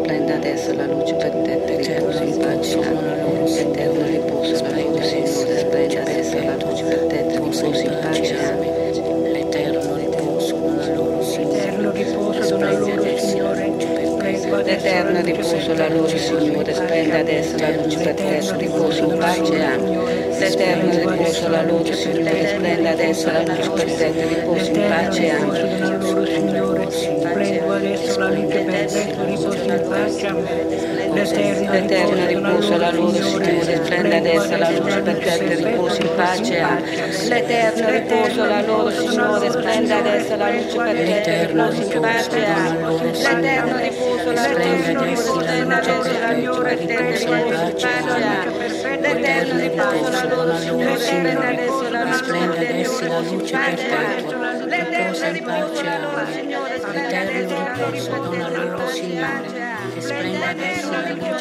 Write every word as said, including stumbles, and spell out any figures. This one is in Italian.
splenda adesso la luce perfetta, riposo in pace, l'eterno riposo, la loro Signore, splenda adesso la luce perfetta, riposo in pace, l'eterno riposo, la loro Signore, l'eterno riposo, la loro Signore, splenda adesso la luce perfetta, riposo in pace, l'eterno riposo, la loro Signore, splenda adesso la luce perfetta, riposo in pace, l'eterno riposo, la loro Signore, splenda adesso la luce perfetta, riposo in pace, l'eterno riposo, la loro Signore, splenda adesso la luce perfetta, riposo in pace, l'eterno riposo, la loro Signore, splenda adesso la luce perfetta, riposo in pace, l'eterno riposo, la loro Signore, splenda adesso la luce perfetta, riposo in pace, l'eterno riposo, la loro Signore, splenda adesso la luce perfetta, riposo in pace, l'eterno riposo, la loro Signore, splenda adesso la luce